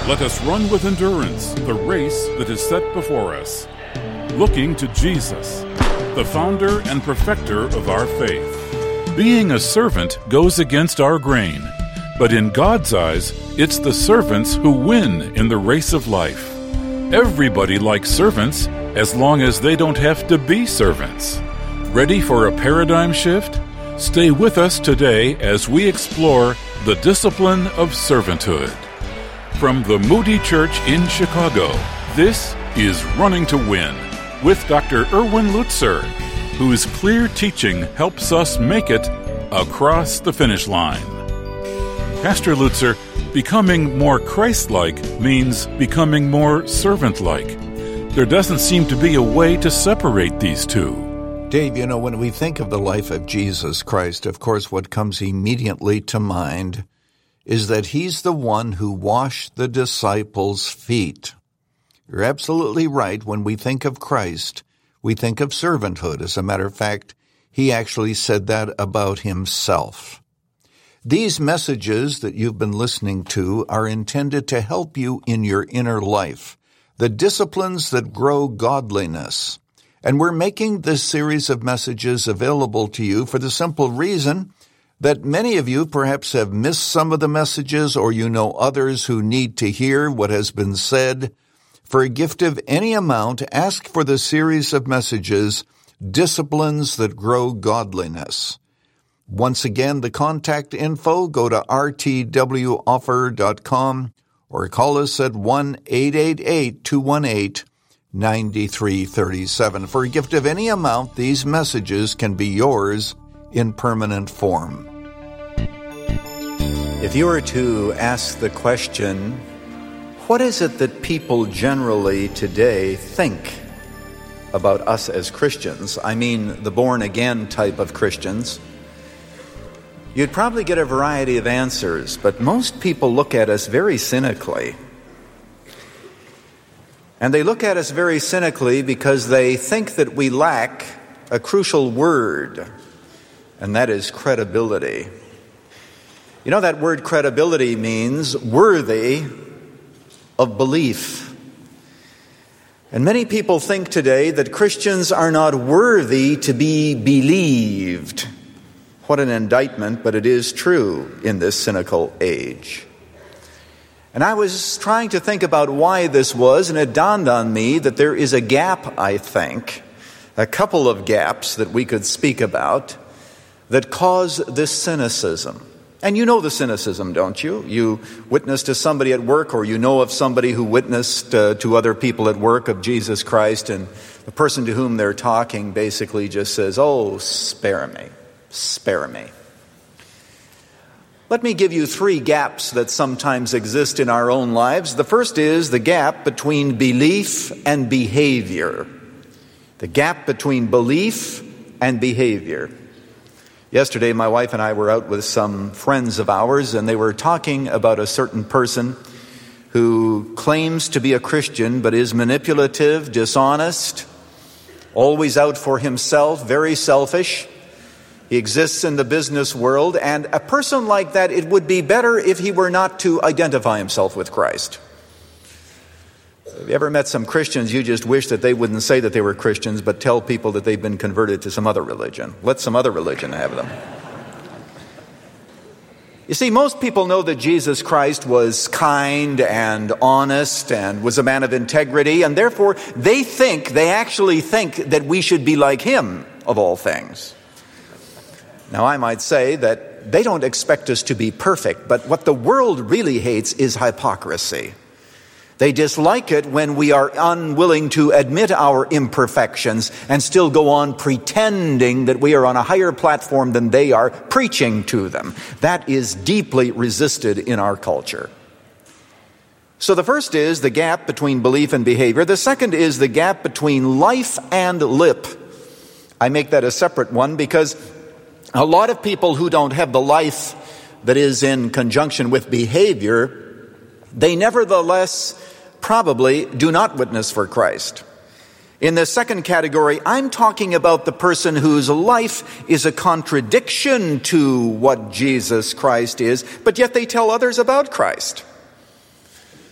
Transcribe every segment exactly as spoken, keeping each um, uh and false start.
Let us run with endurance the race that is set before us, looking to Jesus, the founder and perfecter of our faith. Being a servant goes against our grain, but in God's eyes, it's the servants who win in the race of life. Everybody likes servants as long as they don't have to be servants. Ready for a paradigm shift? Stay with us today as we explore the discipline of servanthood. From the Moody Church in Chicago, this is Running to Win with Doctor Erwin Lutzer, whose clear teaching helps us make it across the finish line. Pastor Lutzer, becoming more Christ-like means becoming more servant-like. There doesn't seem to be a way to separate these two. Dave, you know, when we think of the life of Jesus Christ, of course, what comes immediately to mind is that he's the one who washed the disciples' feet. You're absolutely right. When we think of Christ, we think of servanthood. As a matter of fact, he actually said that about himself. These messages that you've been listening to are intended to help you in your inner life, the disciplines that grow godliness. And we're making this series of messages available to you for the simple reason that many of you perhaps have missed some of the messages, or you know others who need to hear what has been said. For a gift of any amount, ask for the series of messages, Disciplines That Grow Godliness. Once again, the contact info, go to r t w offer dot com or call us at one eight eight eight, two one eight, nine three three seven. For a gift of any amount, these messages can be yours in permanent form. If you were to ask the question, what is it that people generally today think about us as Christians? I mean, the born-again type of Christians. You'd probably get a variety of answers, but most people look at us very cynically. And they look at us very cynically because they think that we lack a crucial word, and that is credibility. You know, that word credibility means worthy of belief. And many people think today that Christians are not worthy to be believed. What an indictment, but it is true in this cynical age. And I was trying to think about why this was, and it dawned on me that there is a gap, I think, a couple of gaps that we could speak about that cause this cynicism. And you know the cynicism, don't you? You witness to somebody at work, or you know of somebody who witnessed uh, to other people at work of Jesus Christ, and the person to whom they're talking basically just says, "Oh, spare me. Spare me." Let me give you three gaps that sometimes exist in our own lives. The first is the gap between belief and behavior. The gap between belief and behavior. Yesterday, my wife and I were out with some friends of ours, and they were talking about a certain person who claims to be a Christian but is manipulative, dishonest, always out for himself, very selfish. He exists in the business world, and a person like that, it would be better if he were not to identify himself with Christ. Have you ever met some Christians you just wish that they wouldn't say that they were Christians, but tell people that they've been converted to some other religion? Let some other religion have them. You see, most people know that Jesus Christ was kind and honest and was a man of integrity, and therefore they think, they actually think that we should be like him, of all things. Now, I might say that they don't expect us to be perfect, but what the world really hates is hypocrisy. They dislike it when we are unwilling to admit our imperfections and still go on pretending that we are on a higher platform than they are, preaching to them. That is deeply resisted in our culture. So the first is the gap between belief and behavior. The second is the gap between life and lip. I make that a separate one because a lot of people who don't have the life that is in conjunction with behavior, they nevertheless probably do not witness for Christ. In the second category, I'm talking about the person whose life is a contradiction to what Jesus Christ is, but yet they tell others about Christ.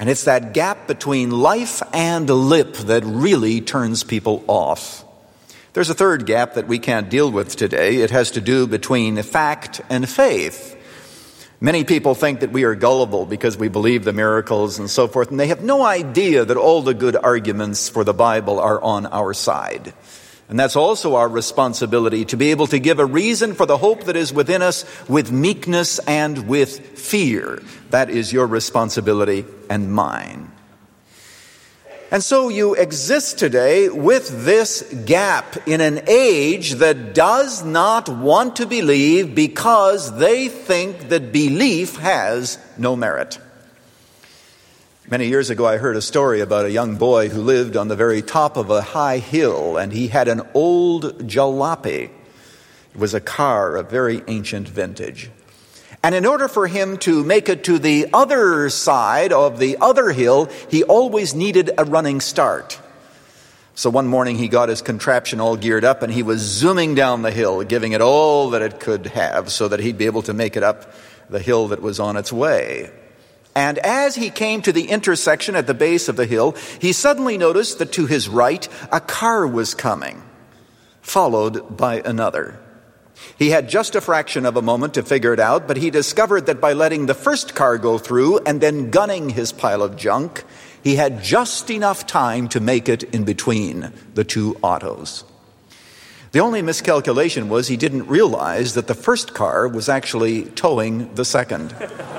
And it's that gap between life and lip that really turns people off. There's a third gap that we can't deal with today. It has to do between fact and faith. Many people think that we are gullible because we believe the miracles and so forth, and they have no idea that all the good arguments for the Bible are on our side. And that's also our responsibility, to be able to give a reason for the hope that is within us with meekness and with fear. That is your responsibility and mine. And so you exist today with this gap in an age that does not want to believe because they think that belief has no merit. Many years ago, I heard a story about a young boy who lived on the very top of a high hill, and he had an old jalopy. It was a car, a very ancient vintage. And in order for him to make it to the other side of the other hill, he always needed a running start. So one morning he got his contraption all geared up, and he was zooming down the hill, giving it all that it could have so that he'd be able to make it up the hill that was on its way. And as he came to the intersection at the base of the hill, he suddenly noticed that to his right, a car was coming, followed by another. He had just a fraction of a moment to figure it out, but he discovered that by letting the first car go through and then gunning his pile of junk, he had just enough time to make it in between the two autos. The only miscalculation was he didn't realize that the first car was actually towing the second.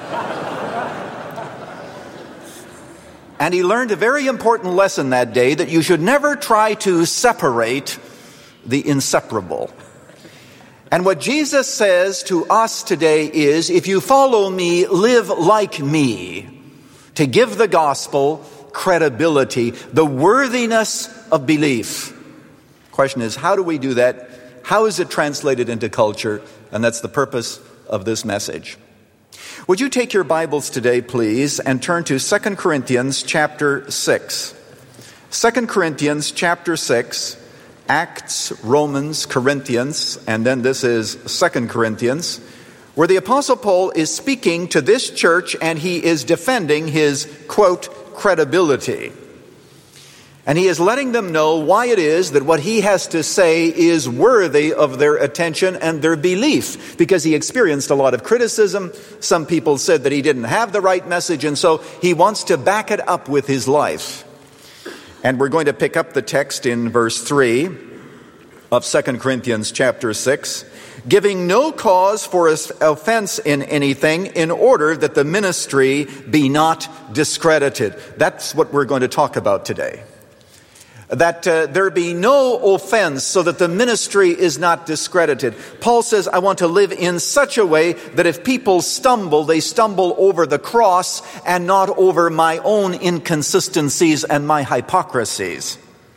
And he learned a very important lesson that day, that you should never try to separate the inseparable. And what Jesus says to us today is, if you follow me, live like me, to give the gospel credibility, the worthiness of belief. Question is, how do we do that? How is it translated into culture? And that's the purpose of this message. Would you take your Bibles today, please, and turn to Second Corinthians chapter six. Second Corinthians chapter six, Acts, Romans, Corinthians, and then this is Second Corinthians, where the Apostle Paul is speaking to this church and he is defending his, quote, credibility. And he is letting them know why it is that what he has to say is worthy of their attention and their belief, because he experienced a lot of criticism. Some people said that he didn't have the right message, and so he wants to back it up with his life. And we're going to pick up the text in verse three of Second Corinthians chapter six, giving no cause for offense in anything, in order that the ministry be not discredited. That's what we're going to talk about today. That uh, there be no offense, so that the ministry is not discredited. Paul says, I want to live in such a way that if people stumble, they stumble over the cross and not over my own inconsistencies and my hypocrisies.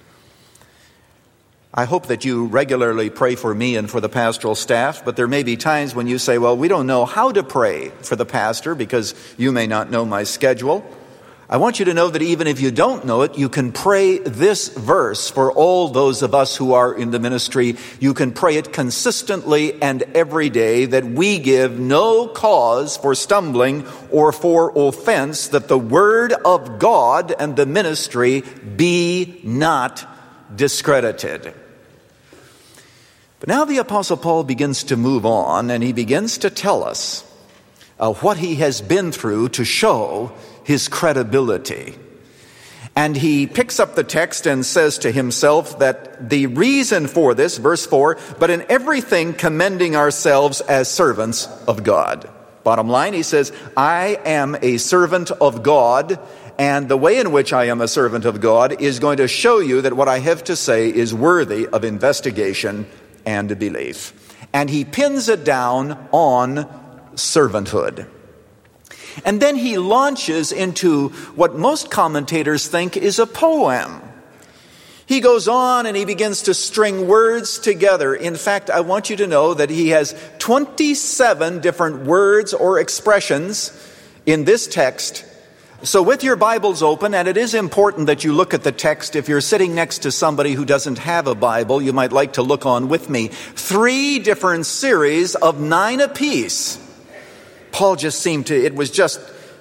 I hope that you regularly pray for me and for the pastoral staff, but there may be times when you say, well, we don't know how to pray for the pastor because you may not know my schedule. I want you to know that even if you don't know it, you can pray this verse for all those of us who are in the ministry. You can pray it consistently and every day, that we give no cause for stumbling or for offense, that the word of God and the ministry be not discredited. But now the Apostle Paul begins to move on, and he begins to tell us uh, what he has been through to show his credibility. And he picks up the text and says to himself that the reason for this, verse four, but in everything commending ourselves as servants of God. Bottom line, he says, I am a servant of God, and the way in which I am a servant of God is going to show you that what I have to say is worthy of investigation and belief. And he pins it down on servanthood. And then he launches into what most commentators think is a poem. He goes on and he begins to string words together. In fact, I want you to know that he has twenty-seven different words or expressions in this text. So with your Bibles open, and it is important that you look at the text. If you're sitting next to somebody who doesn't have a Bible, you might like to look on with me. Three different series of nine apiece. Paul just seemed to, it was just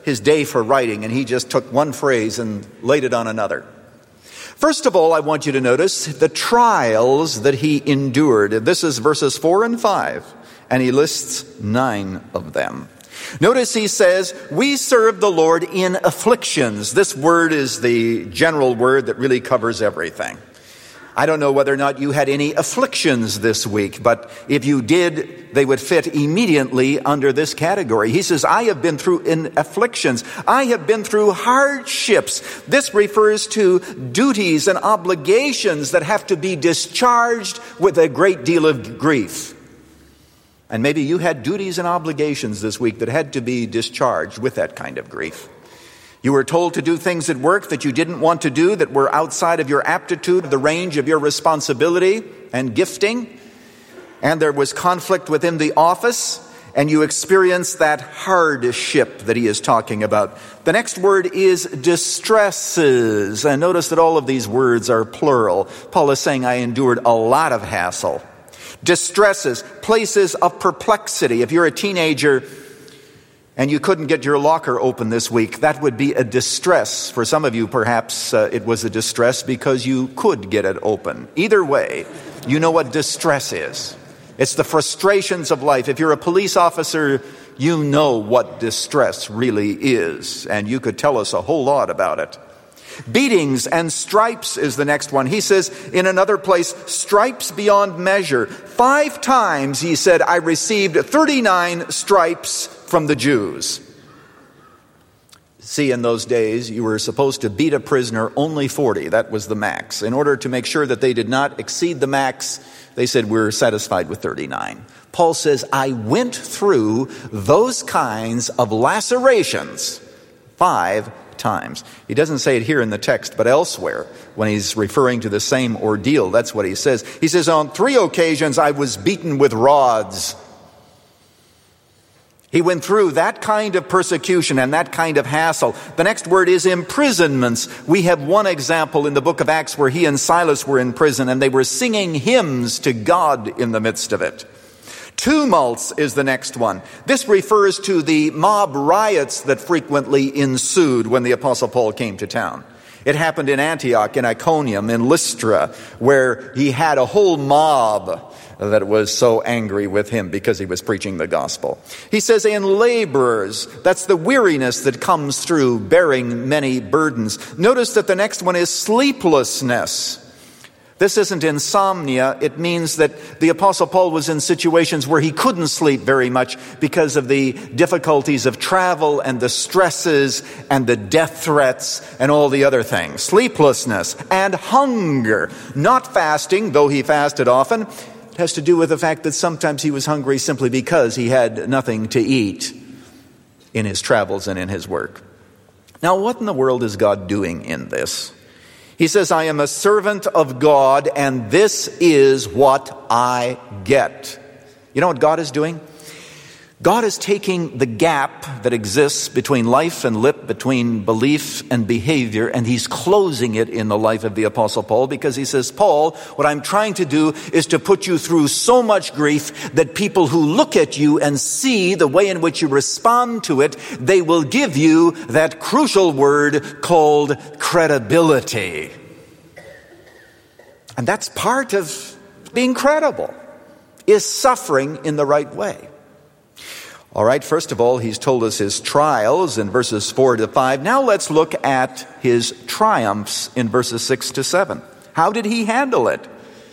his day for writing, and he just took one phrase and laid it on another. First of all, I want you to notice the trials that he endured. This is verses four and five, and he lists nine of them. Notice he says, we serve the Lord in afflictions. This word is the general word that really covers everything. I don't know whether or not you had any afflictions this week, but if you did, they would fit immediately under this category. He says, I have been through in afflictions. I have been through hardships. This refers to duties and obligations that have to be discharged with a great deal of grief. And maybe you had duties and obligations this week that had to be discharged with that kind of grief. You were told to do things at work that you didn't want to do, that were outside of your aptitude, the range of your responsibility and gifting. And there was conflict within the office, and you experienced that hardship that he is talking about. The next word is distresses. And notice that all of these words are plural. Paul is saying, I endured a lot of hassle. Distresses, places of perplexity. If you're a teenager and you couldn't get your locker open this week, that would be a distress. For some of you, perhaps uh, it was a distress because you could get it open. Either way, you know what distress is. It's the frustrations of life. If you're a police officer, you know what distress really is, and you could tell us a whole lot about it. Beatings and stripes is the next one. He says in another place, stripes beyond measure. Five times, he said, I received thirty-nine stripes from the Jews. See, in those days, you were supposed to beat a prisoner only forty. That was the max. In order to make sure that they did not exceed the max, they said, we're satisfied with thirty-nine. Paul says, I went through those kinds of lacerations five times. He doesn't say it here in the text, but elsewhere, when he's referring to the same ordeal, that's what he says. He says, on three occasions I was beaten with rods. He went through that kind of persecution and that kind of hassle. The next word is imprisonments. We have one example in the book of Acts where he and Silas were in prison and they were singing hymns to God in the midst of it. Tumults is the next one. This refers to the mob riots that frequently ensued when the Apostle Paul came to town. It happened in Antioch, in Iconium, in Lystra, where he had a whole mob that was so angry with him because he was preaching the gospel. He says, in laborers, that's the weariness that comes through bearing many burdens. Notice that the next one is sleeplessness. This isn't insomnia. It means that the Apostle Paul was in situations where he couldn't sleep very much because of the difficulties of travel and the stresses and the death threats and all the other things. Sleeplessness and hunger. Not fasting, though he fasted often. It has to do with the fact that sometimes he was hungry simply because he had nothing to eat in his travels and in his work. Now, what in the world is God doing in this? He says, I am a servant of God, and this is what I get. You know what God is doing? God is taking the gap that exists between life and lip, between belief and behavior, and he's closing it in the life of the Apostle Paul, because he says, Paul, what I'm trying to do is to put you through so much grief that people who look at you and see the way in which you respond to it, they will give you that crucial word called credibility. And that's part of being credible, is suffering in the right way. All right, first of all, he's told us his trials in verses four to five. Now let's look at his triumphs in verses six to seven. How did he handle it?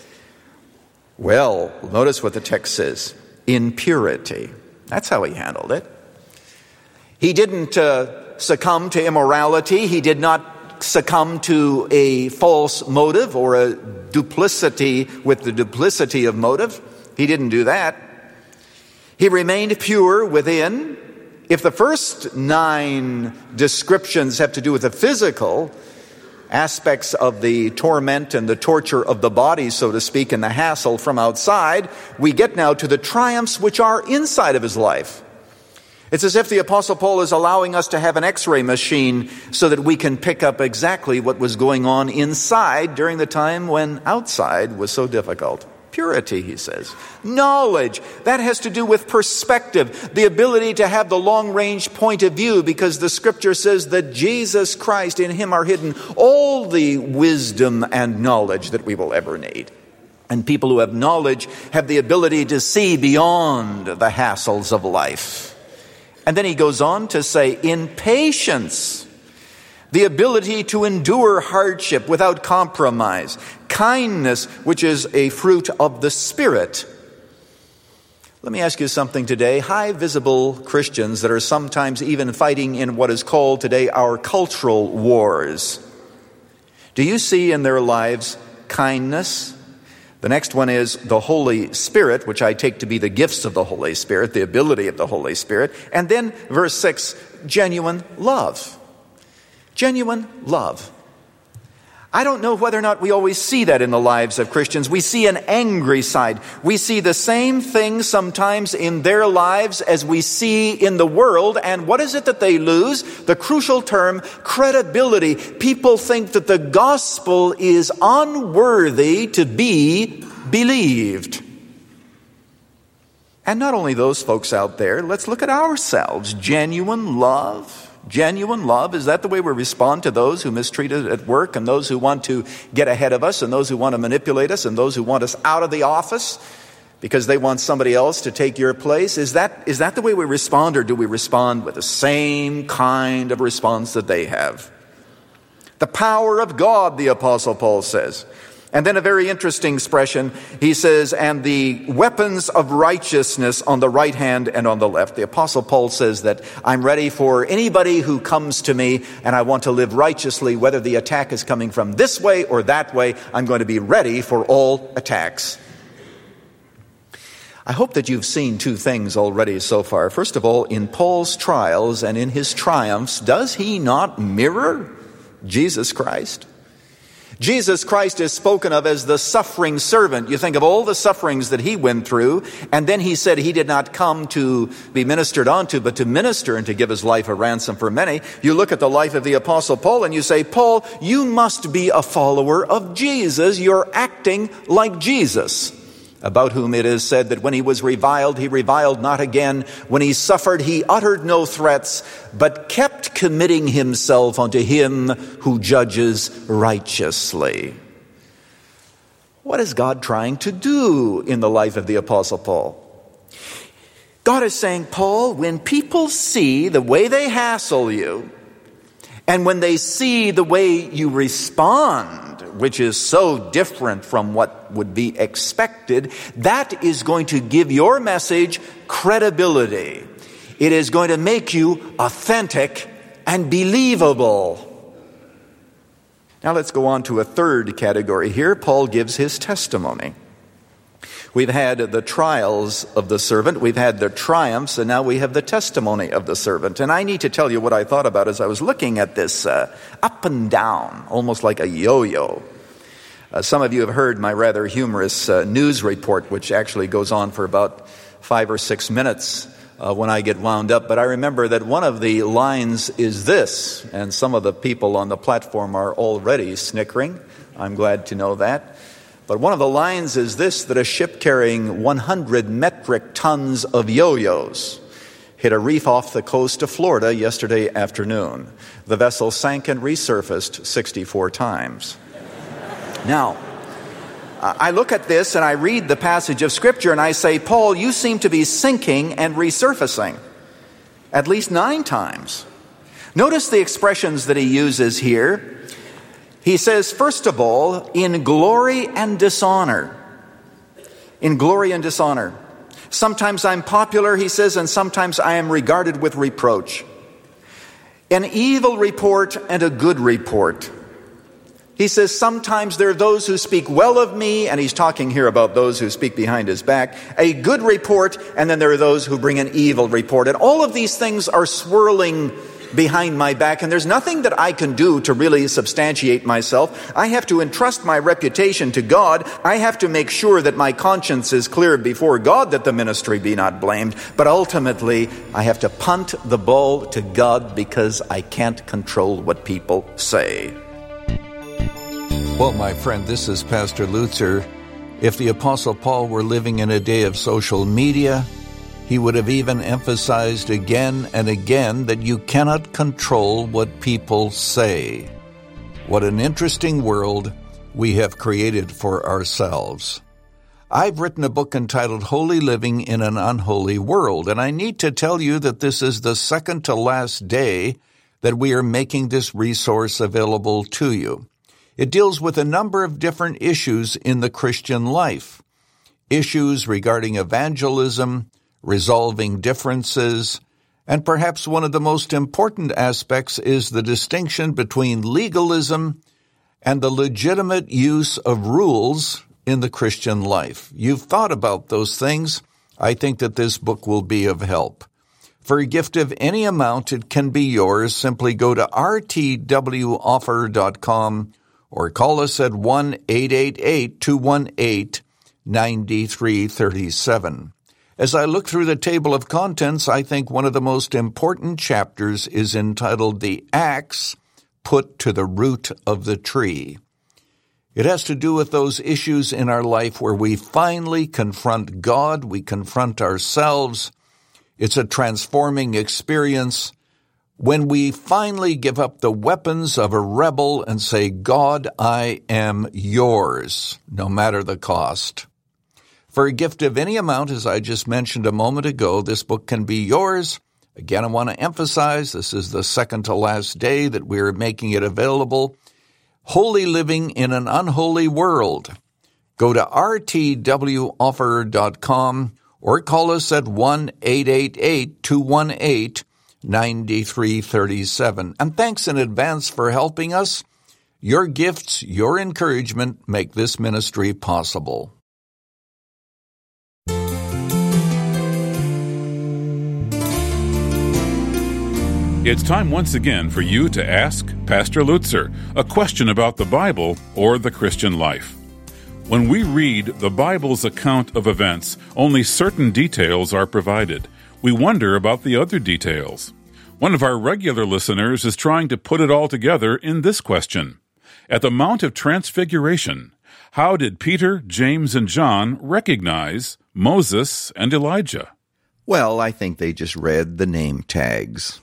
Well, notice what the text says. In purity. That's how he handled it. He didn't uh, succumb to immorality. He did not succumb to a false motive or a duplicity with the duplicity of motive. He didn't do that. He remained pure within. If the first nine descriptions have to do with the physical aspects of the torment and the torture of the body, so to speak, and the hassle from outside, we get now to the triumphs which are inside of his life. It's as if the Apostle Paul is allowing us to have an x-ray machine so that we can pick up exactly what was going on inside during the time when outside was so difficult. Purity, he says. Knowledge, that has to do with perspective, the ability to have the long-range point of view, because the Scripture says that Jesus Christ, in him are hidden all the wisdom and knowledge that we will ever need. And people who have knowledge have the ability to see beyond the hassles of life. And then he goes on to say, in patience, the ability to endure hardship without compromise. Kindness, which is a fruit of the Spirit. Let me ask you something today. High visible Christians that are sometimes even fighting in what is called today our cultural wars. Do you see in their lives kindness? The next one is the Holy Spirit, which I take to be the gifts of the Holy Spirit, the ability of the Holy Spirit. And then verse six, genuine love. Genuine love. I don't know whether or not we always see that in the lives of Christians. We see an angry side. We see the same thing sometimes in their lives as we see in the world. And what is it that they lose? The crucial term, credibility. People think that the gospel is unworthy to be believed. And not only those folks out there, let's look at ourselves. Genuine love. Genuine love, is that the way we respond to those who mistreat us at work, and those who want to get ahead of us, and those who want to manipulate us, and those who want us out of the office because they want somebody else to take your place? Is that is that the way we respond, or do we respond with the same kind of response that they have? The power of God, the Apostle Paul says. And then a very interesting expression, he says, and the weapons of righteousness on the right hand and on the left. The Apostle Paul says that I'm ready for anybody who comes to me, and I want to live righteously, whether the attack is coming from this way or that way. I'm going to be ready for all attacks. I hope that you've seen two things already so far. First of all, in Paul's trials and in his triumphs, does he not mirror Jesus Christ? Jesus Christ is spoken of as the suffering servant. You think of all the sufferings that he went through, and then he said he did not come to be ministered unto, but to minister and to give his life a ransom for many. You look at the life of the Apostle Paul and you say, Paul, you must be a follower of Jesus. You're acting like Jesus, about whom it is said that when he was reviled, he reviled not again. When he suffered, he uttered no threats, but kept committing himself unto him who judges righteously. What is God trying to do in the life of the Apostle Paul? God is saying, Paul, when people see the way they hassle you, and when they see the way you respond, which is so different from what would be expected, that is going to give your message credibility. It is going to make you authentic and believable. Now let's go on to a third category here. Paul gives his testimony. We've had the trials of the servant, we've had the triumphs, and now we have the testimony of the servant. And I need to tell you what I thought about as I was looking at this uh, up and down, almost like a yo-yo. Uh, some of you have heard my rather humorous uh, news report, which actually goes on for about five or six minutes uh, when I get wound up. But I remember that one of the lines is this, and some of the people on the platform are already snickering. I'm glad to know that. But one of the lines is this, that a ship carrying one hundred metric tons of yo-yos hit a reef off the coast of Florida yesterday afternoon. The vessel sank and resurfaced sixty-four times. Now, I look at this and I read the passage of Scripture and I say, Paul, you seem to be sinking and resurfacing at least nine times. Notice the expressions that he uses here. He says, first of all, in glory and dishonor. In glory and dishonor. Sometimes I'm popular, he says, and sometimes I am regarded with reproach. An evil report and a good report. He says, sometimes there are those who speak well of me, and he's talking here about those who speak behind his back. A good report, and then there are those who bring an evil report. And all of these things are swirling behind my back, and there's nothing that I can do to really substantiate myself. I have to entrust my reputation to God. I have to make sure that my conscience is clear before God, that the ministry be not blamed. But ultimately, I have to punt the ball to God because I can't control what people say. Well, my friend, this is Pastor Lutzer If the Apostle Paul were living in a day of social media, he would have even emphasized again and again that you cannot control what people say. What an interesting world we have created for ourselves. I've written a book entitled Holy Living in an Unholy World, and I need to tell you that this is the second to last day that we are making this resource available to you. It deals with a number of different issues in the Christian life. Issues regarding evangelism, resolving differences, and perhaps one of the most important aspects is the distinction between legalism and the legitimate use of rules in the Christian life. You've thought about those things. I think that this book will be of help. For a gift of any amount, it can be yours. Simply go to r t w offer dot com or call us at one eight eight eight, two one eight, nine three three seven. As I look through the table of contents, I think one of the most important chapters is entitled The Axe Put to the Root of the Tree. It has to do with those issues in our life where we finally confront God, we confront ourselves. It's a transforming experience when we finally give up the weapons of a rebel and say, God, I am yours, no matter the cost. For a gift of any amount, as I just mentioned a moment ago, this book can be yours. Again, I want to emphasize this is the second to last day that we are making it available. Holy Living in an Unholy World. Go to r t w offer dot com or call us at one eight eight eight, two one eight, nine three three seven. And thanks in advance for helping us. Your gifts, your encouragement make this ministry possible. It's time once again for you to ask Pastor Lutzer a question about the Bible or the Christian life. When we read the Bible's account of events, only certain details are provided. We wonder about the other details. One of our regular listeners is trying to put it all together in this question. At the Mount of Transfiguration, how did Peter, James, and John recognize Moses and Elijah? Well, I think they just read the name tags.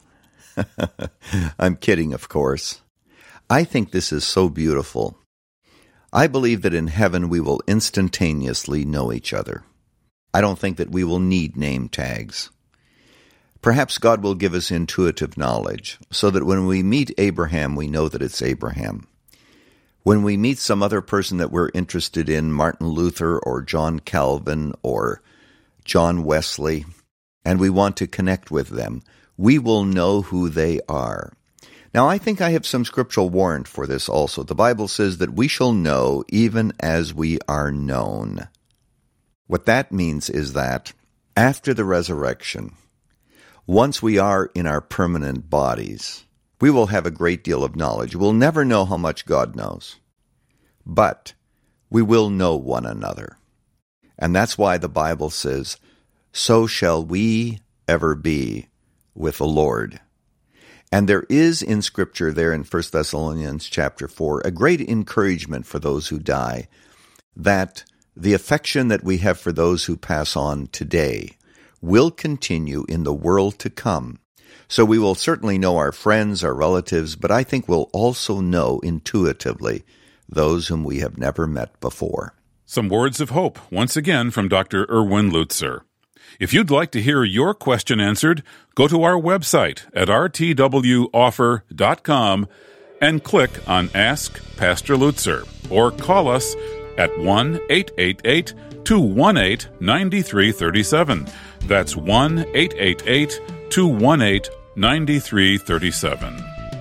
I'm kidding, of course. I think this is so beautiful. I believe that in heaven we will instantaneously know each other. I don't think that we will need name tags. Perhaps God will give us intuitive knowledge, so that when we meet Abraham, we know that it's Abraham. When we meet some other person that we're interested in, Martin Luther or John Calvin or John Wesley, and we want to connect with them, we will know who they are. Now, I think I have some scriptural warrant for this also. The Bible says that we shall know even as we are known. What that means is that after the resurrection, once we are in our permanent bodies, we will have a great deal of knowledge. We'll never know how much God knows, but we will know one another. And that's why the Bible says, so shall we ever be with the Lord. And there is in Scripture there in First Thessalonians chapter four a great encouragement for those who die, that the affection that we have for those who pass on today will continue in the world to come. So we will certainly know our friends, our relatives, but I think we'll also know intuitively those whom we have never met before. Some words of hope, once again from Doctor Erwin Lutzer. If you'd like to hear your question answered, go to our website at r t w offer dot com and click on Ask Pastor Lutzer, or call us at one eight eight eight, two one eight, nine three three seven. That's one eight eight eight, two one eight, nine three three seven.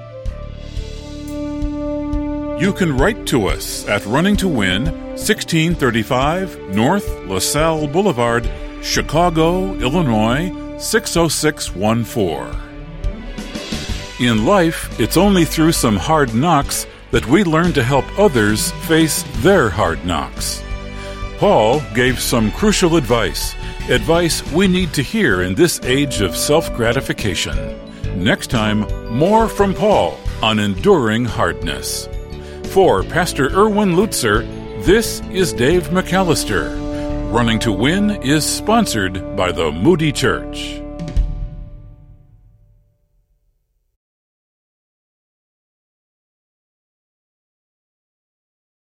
You can write to us at Running to Win, sixteen thirty-five North LaSalle Boulevard, Chicago, Illinois, six oh six one four. In life, it's only through some hard knocks that we learn to help others face their hard knocks. Paul gave some crucial advice, advice we need to hear in this age of self-gratification. Next time, more from Paul on enduring hardness. For Pastor Erwin Lutzer, This is Dave McAllister. Running to Win is sponsored by the Moody Church.